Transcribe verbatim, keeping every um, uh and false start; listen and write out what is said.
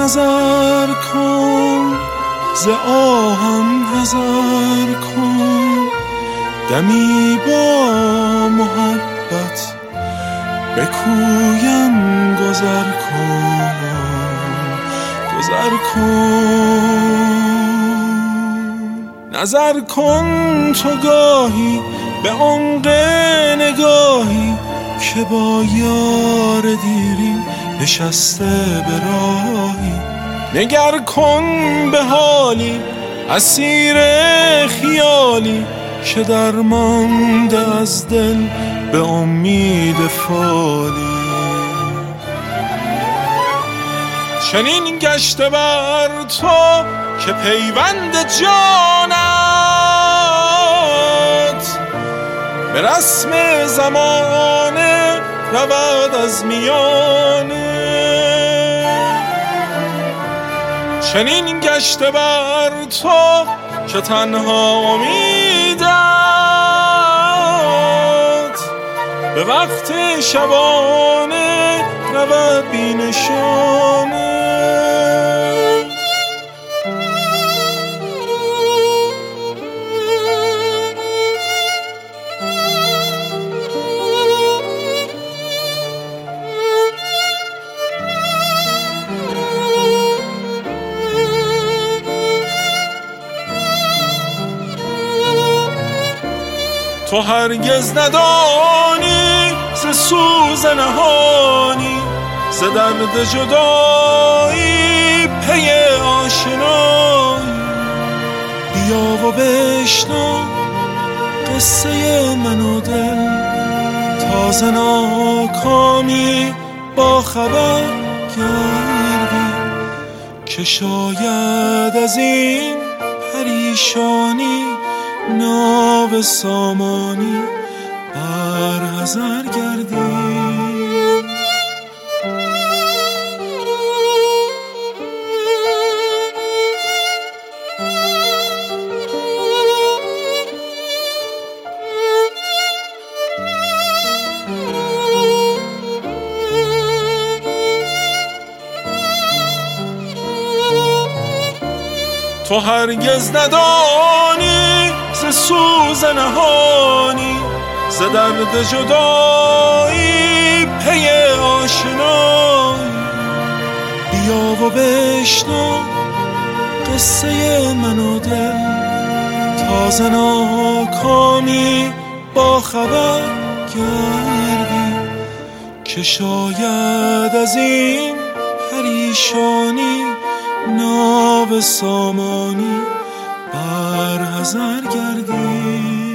نظر کن، ز آهم حذر کن، دمی با محبت به کویم گذر کن، گذر کن. نظر کن تو گاهی به عمق نگاهی که با یار دیرین نشسته به راهی. نگر کن به حالی اسیر خیالی که درمانده از دل به امید فانی. چنین گشته بر تو که پیوند جانت به رسم زمانه رود از میانه. چنین گشته بر تو که تنها امیدت به وقت شبانه رود بی نشانه. تو هرگز ندانی ز سوز نهانی، ز درد جدایی پی آشنایی. بیا و بشنو قصه من و دل، تازه ناکامی با خبر گردی که شاید از این پریشانی ناو سامانی بر حذر گردی. تو هرگز ندانی ز سوز نهانی، ز درد جدایی پی آشنایی. بیا و بشنو قصه من و دل، تازه ناکامی با خبر گردی که شاید از این پریشانی ناو سامانی بر حذر گردی.